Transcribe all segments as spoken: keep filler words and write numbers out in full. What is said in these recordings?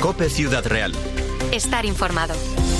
COPE Ciudad Real. Estar informado.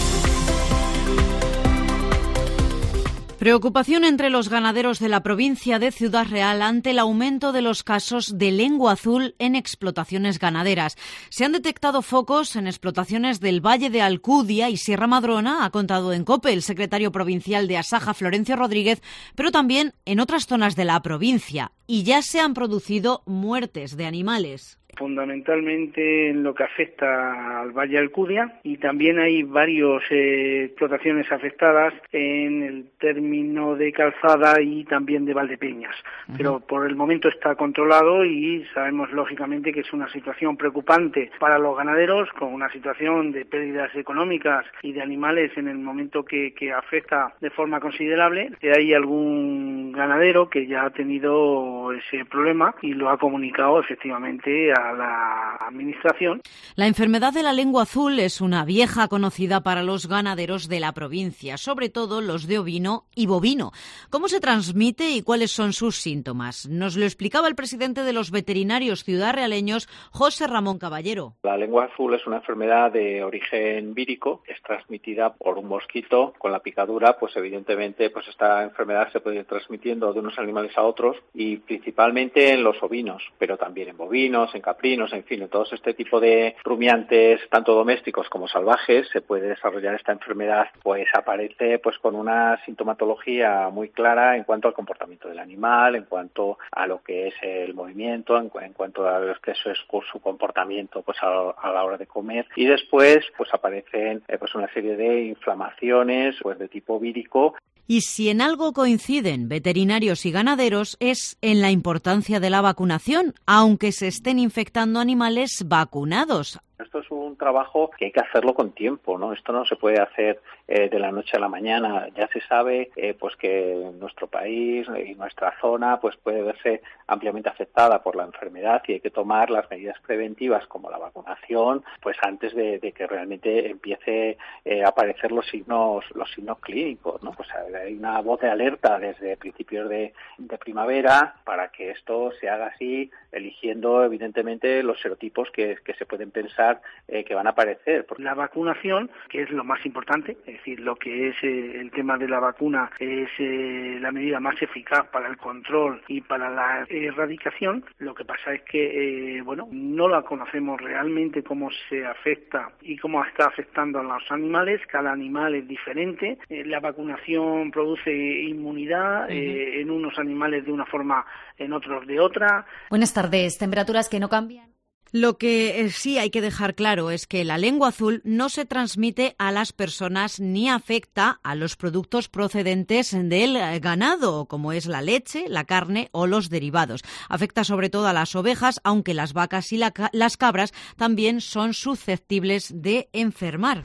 Preocupación entre los ganaderos de la provincia de Ciudad Real ante el aumento de los casos de lengua azul en explotaciones ganaderas. Se han detectado focos en explotaciones del Valle de Alcudia y Sierra Madrona, ha contado en COPE el secretario provincial de Asaja, Florencio Rodríguez, pero también en otras zonas de la provincia. Y ya se han producido muertes de animales. Fundamentalmente en lo que afecta al Valle de Alcudia, y también hay varias eh, explotaciones afectadas en el término de Calzada y también de Valdepeñas. Uh-huh. Pero por el momento está controlado y sabemos lógicamente que es una situación preocupante para los ganaderos, con una situación de pérdidas económicas y de animales en el momento que, que afecta de forma considerable. Hay algún ganadero que ya ha tenido ese problema y lo ha comunicado efectivamente a a la administración. La enfermedad de la lengua azul es una vieja conocida para los ganaderos de la provincia, sobre todo los de ovino y bovino. ¿Cómo se transmite y cuáles son sus síntomas? Nos lo explicaba el presidente de los veterinarios ciudadrealeños, José Ramón Caballero. La lengua azul es una enfermedad de origen vírico, es transmitida por un mosquito. Con la picadura, pues evidentemente, pues esta enfermedad se puede ir transmitiendo de unos animales a otros y principalmente en los ovinos, pero también en bovinos, en caprinos, en fin, en todos este tipo de rumiantes, tanto domésticos como salvajes, se puede desarrollar esta enfermedad. Pues aparece pues con una sintomatología muy clara en cuanto al comportamiento del animal, en cuanto a lo que es el movimiento, en, en cuanto a lo que eso es su comportamiento pues a, a la hora de comer, y después pues aparecen eh, pues una serie de inflamaciones pues de tipo vírico. Y si en algo coinciden veterinarios y ganaderos es en la importancia de la vacunación, aunque se estén infectando animales vacunados. Esto es un trabajo que hay que hacerlo con tiempo, ¿no? Esto no se puede hacer eh, de la noche a la mañana. Ya se sabe eh, pues que nuestro país y nuestra zona pues puede verse ampliamente afectada por la enfermedad y hay que tomar las medidas preventivas como la vacunación pues antes de, de que realmente empiece eh, a aparecer los signos los signos clínicos, ¿no? Pues hay una voz de alerta desde principios de, de primavera para que esto se haga así, eligiendo evidentemente los serotipos que, que se pueden pensar Eh, que van a aparecer. La vacunación, que es lo más importante, es decir, lo que es eh, el tema de la vacuna es eh, la medida más eficaz para el control y para la erradicación. Lo que pasa es que, eh, bueno, no la conocemos realmente cómo se afecta y cómo está afectando a los animales. Cada animal es diferente. Eh, la vacunación produce inmunidad, uh-huh. eh, en unos animales de una forma, en otros de otra. Buenas tardes. Temperaturas que no cambian. Lo que sí hay que dejar claro es que la lengua azul no se transmite a las personas ni afecta a los productos procedentes del ganado, como es la leche, la carne o los derivados. Afecta sobre todo a las ovejas, aunque las vacas y la, las cabras también son susceptibles de enfermar.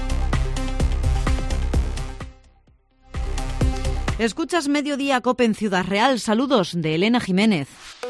Escuchas Mediodía COPE en Ciudad Real. Saludos de Elena Jiménez.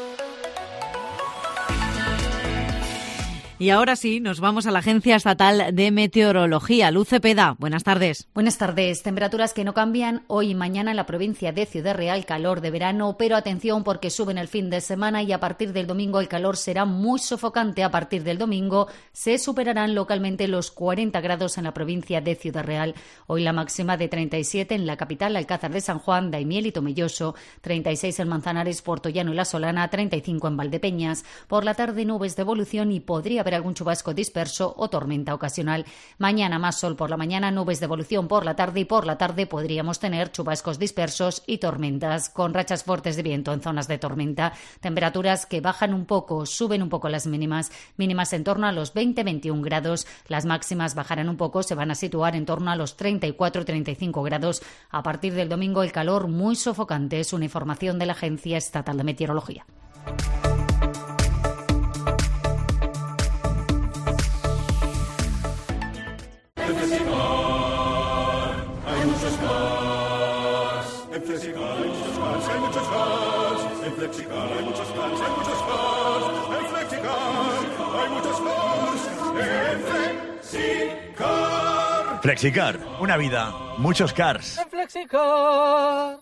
Y ahora sí, nos vamos a la Agencia Estatal de Meteorología. Luz Cepeda, buenas tardes. Buenas tardes. Temperaturas que no cambian hoy y mañana en la provincia de Ciudad Real, calor de verano, pero atención porque suben el fin de semana y a partir del domingo el calor será muy sofocante. A partir del domingo se superarán localmente los cuarenta grados en la provincia de Ciudad Real. Hoy la máxima de treinta y siete en la capital, Alcázar de San Juan, Daimiel y Tomelloso, treinta y seis en Manzanares, Puertollano y La Solana, treinta y cinco en Valdepeñas. Por la tarde nubes de evolución y podría haber algún chubasco disperso o tormenta ocasional. Mañana más sol por la mañana, nubes de evolución por la tarde y por la tarde podríamos tener chubascos dispersos y tormentas con rachas fuertes de viento en zonas de tormenta. Temperaturas que bajan un poco, suben un poco las mínimas, mínimas en torno a los veinte a veintiún grados. Las máximas bajarán un poco, se van a situar en torno a los treinta y cuatro a treinta y cinco grados. A partir del domingo el calor muy sofocante. Es una información de la Agencia Estatal de Meteorología. Flexicar, una vida, muchos cars. Flexicar.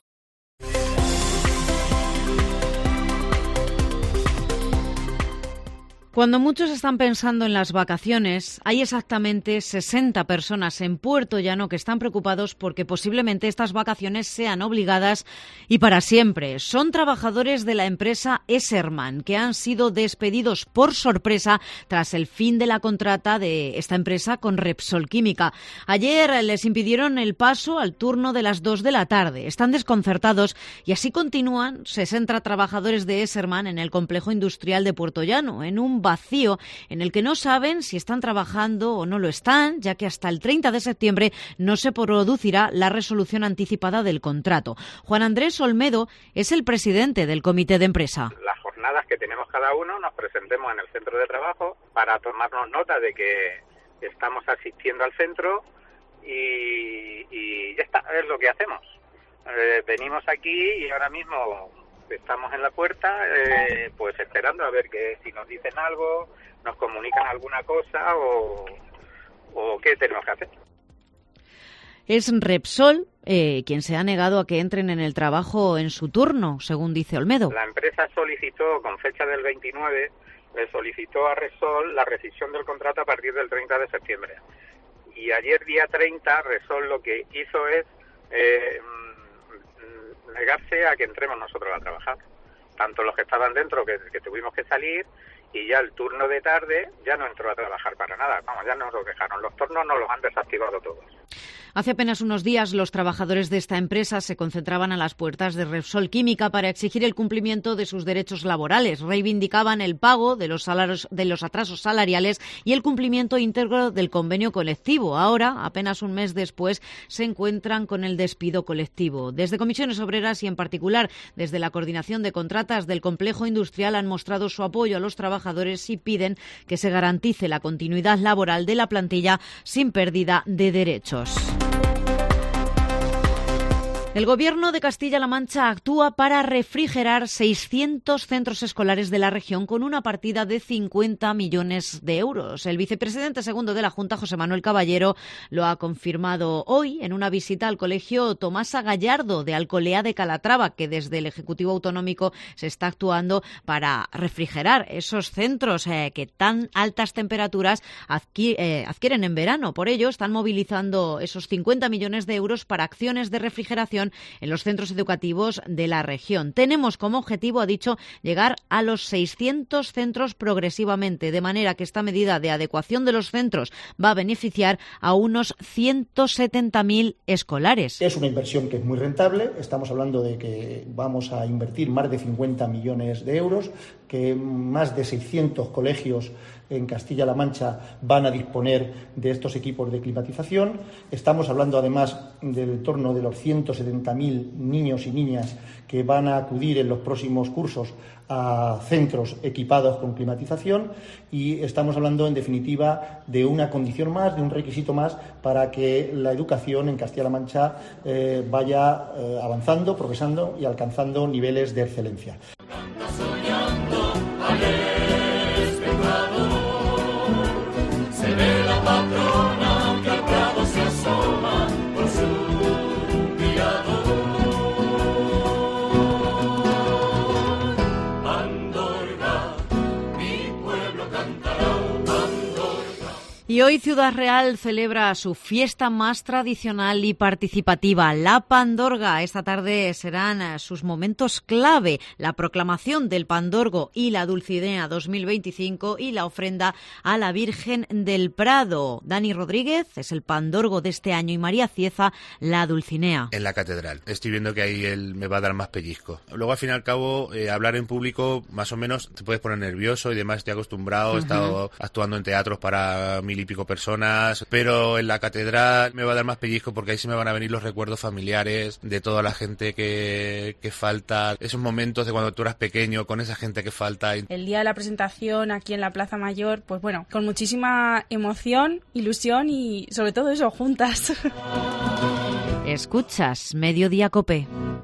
Cuando muchos están pensando en las vacaciones, hay exactamente sesenta personas en Puerto Llano que están preocupados porque posiblemente estas vacaciones sean obligadas y para siempre. Son trabajadores de la empresa Esserman que han sido despedidos por sorpresa tras el fin de la contrata de esta empresa con Repsol Química. Ayer les impidieron el paso al turno de las dos de la tarde. Están desconcertados y así continúan sesenta trabajadores de Esserman en el complejo industrial de Puerto Llano, en un vacío en el que no saben si están trabajando o no lo están, ya que hasta el treinta de septiembre no se producirá la resolución anticipada del contrato. Juan Andrés Olmedo es el presidente del comité de empresa. Las jornadas que tenemos cada uno nos presentemos en el centro de trabajo para tomarnos nota de que estamos asistiendo al centro y, y ya está, es lo que hacemos. Eh, venimos aquí y ahora mismo estamos en la puerta, eh, pues esperando a ver que si nos dicen algo, nos comunican alguna cosa o, o qué tenemos que hacer. Es Repsol eh, quien se ha negado a que entren en el trabajo en su turno, según dice Olmedo. La empresa solicitó, con fecha del veintinueve, le solicitó a Repsol la rescisión del contrato a partir del treinta de septiembre. Y ayer, día treinta, Repsol lo que hizo es Eh, negarse a que entremos nosotros a trabajar, tanto los que estaban dentro que, que tuvimos que salir y ya el turno de tarde ya no entró a trabajar para nada, vamos, ya nos lo dejaron, los turnos nos los han desactivado todos. Hace apenas unos días los trabajadores de esta empresa se concentraban a las puertas de Repsol Química para exigir el cumplimiento de sus derechos laborales. Reivindicaban el pago de los salarios, de los atrasos salariales y el cumplimiento íntegro del convenio colectivo. Ahora, apenas un mes después, se encuentran con el despido colectivo. Desde Comisiones Obreras y en particular desde la Coordinación de Contratas del Complejo Industrial han mostrado su apoyo a los trabajadores y piden que se garantice la continuidad laboral de la plantilla sin pérdida de derechos. El Gobierno de Castilla-La Mancha actúa para refrigerar seiscientos centros escolares de la región con una partida de cincuenta millones de euros. El vicepresidente segundo de la Junta, José Manuel Caballero, lo ha confirmado hoy en una visita al colegio Tomasa Gallardo de Alcolea de Calatrava, que desde el Ejecutivo Autonómico se está actuando para refrigerar esos centros eh, que tan altas temperaturas adqui- eh, adquieren en verano. Por ello, están movilizando esos cincuenta millones de euros para acciones de refrigeración en los centros educativos de la región. Tenemos como objetivo, ha dicho, llegar a los seiscientos centros progresivamente, de manera que esta medida de adecuación de los centros va a beneficiar a unos ciento setenta mil escolares. Es una inversión que es muy rentable, estamos hablando de que vamos a invertir más de cincuenta millones de euros, que más de seiscientos colegios en Castilla-La Mancha van a disponer de estos equipos de climatización. Estamos hablando además del torno de los ciento setenta mil niños y niñas que van a acudir en los próximos cursos a centros equipados con climatización y estamos hablando en definitiva de una condición más, de un requisito más para que la educación en Castilla-La Mancha eh, vaya eh, avanzando, progresando y alcanzando niveles de excelencia. Y hoy Ciudad Real celebra su fiesta más tradicional y participativa, la Pandorga. Esta tarde serán sus momentos clave, la proclamación del Pandorgo y la Dulcinea dos mil veinticinco y la ofrenda a la Virgen del Prado. Dani Rodríguez es el Pandorgo de este año y María Cieza la Dulcinea. En la catedral. Estoy viendo que ahí él me va a dar más pellizco. Luego, al fin y al cabo, eh, hablar en público, más o menos, te puedes poner nervioso y demás. Estoy acostumbrado, uh-huh. He estado actuando en teatros para mil y pico personas, pero en la catedral me va a dar más pellizco porque ahí se me van a venir los recuerdos familiares de toda la gente que, que falta, esos momentos de cuando tú eras pequeño con esa gente que falta. El día de la presentación aquí en la Plaza Mayor, pues bueno, con muchísima emoción, ilusión y sobre todo eso, juntas. Escuchas Mediodía Cope.